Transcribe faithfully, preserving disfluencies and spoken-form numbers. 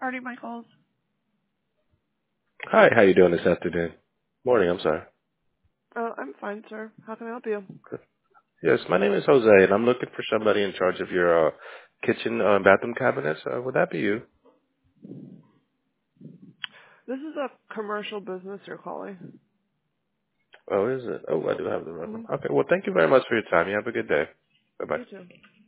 Artie Michaels. Hi, how you doing this afternoon? Morning, I'm sorry. Uh, I'm fine, sir. How can I help you? Yes, my name is Jose, and I'm looking for somebody in charge of your uh, kitchen uh, bathroom cabinets. Uh, would that be you? This is a commercial business you're calling. Oh, is it? Oh, I do have the Mm-hmm. reference. Okay, well, thank you very much for your time. You have a good day. Bye-bye. You too.